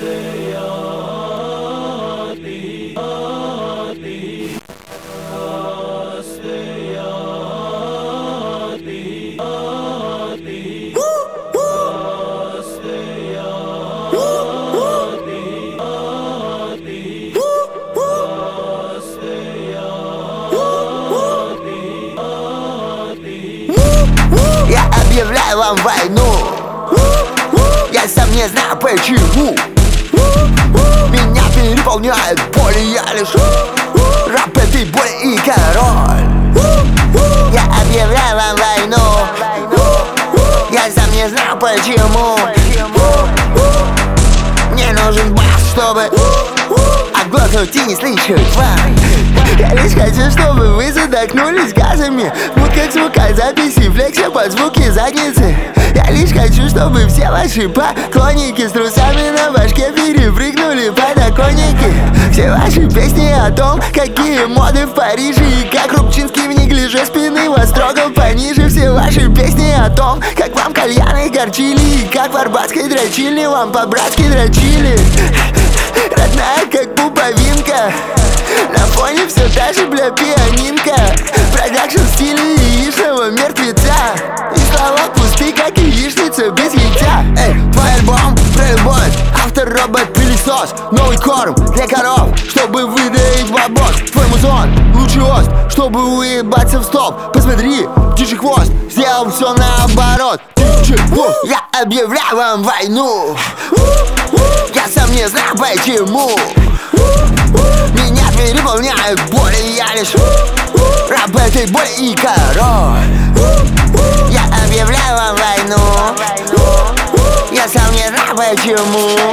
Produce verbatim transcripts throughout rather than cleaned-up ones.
Я объявляю вам войну. Я сам не знаю почему. Меня переполняет боль, и я лишь раб этой боли и король. Я объявляю вам войну. Я сам не знаю почему. Мне нужен бас, чтобы оглохнуть и не слышать вас. Я лишь хочу, чтобы вы задохнулись газами, вот как звукозаписи, флексе под звуки задницы. Я лишь хочу, чтобы все ваши поклонники с трусами на башке перепрыгнули подоконники. Все ваши песни о том, какие моды в Париже, и как Рубчинский в неглиже спины вас трогал пониже. Все ваши песни о том, как вам кальяны горчили, и как в арбатской дрочильни вам по-братски дрочили. Родная, как пуповинка, на фоне все та же, бля, пианинка. Продакшн в стиле яичного мертвеца, и слова пусты, как яичница без яйца. Эй, твой альбом про любовь, автор робот-пылесос, новый корм для коров, чтобы выдавить бабос. Твой музон, лучший ост, чтобы уебаться в стоп. Посмотри, птичий хвост, сделал все наоборот. Птичий хвост. Я объявляю вам войну. Я сам не знаю почему. Меня переполняют боли, я лишь раб этой боли и король. Я объявляю вам войну. Я сам не знаю почему.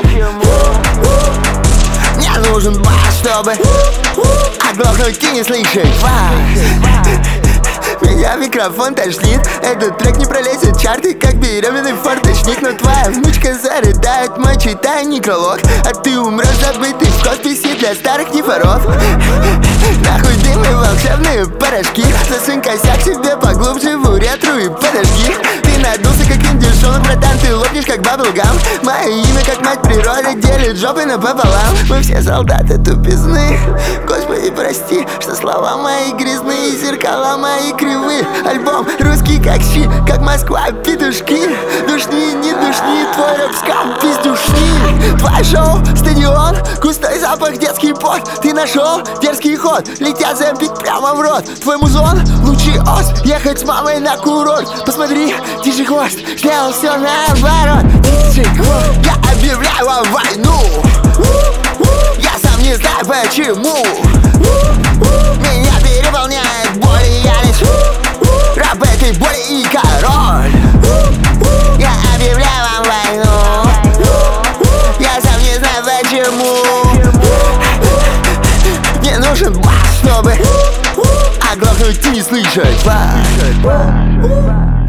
Мне нужен бас, чтобы оглохнуть и не слышать вас. Меня микрофон тошнит, этот трек не пролезет чарты, как беременный форточник. Но твоя внучка зарыдает мой читая некролог, а ты умрешь забытый в хосписе для старых нефоров. Нахуй дым и волшебные порошки, засунь косяк себе поглубже в уретру и подожги. Ты надулся как индюшонок, братан, ты лопнешь как баблгам. Мое имя как мать природа делит жопы напополам. Мы все солдаты тупизны, Господи прости, что слова мои грязные, зеркала мои кривые. Альбом русский как щи, как Москва, петушки. Душни, не душни, твой рэп-скам, пиздюшни. Твое шоу, стадион, густой запах, детский пот. Ты нашел дерзкий ход, летят зэмпить прямо в рот. Твой музон, лучший ост, ехать с мамой на курорт. Посмотри, тиший хвост, сделал все наоборот. Тиший хвост. Я объявляю вам войну. Я сам не знаю почему. Меня переполняет боль, и я лишь раб этой боли и король. Я объявляю вам войну. Я сам не знаю почему. Мне нужен бас, чтобы оглохнуть и не слышать вас.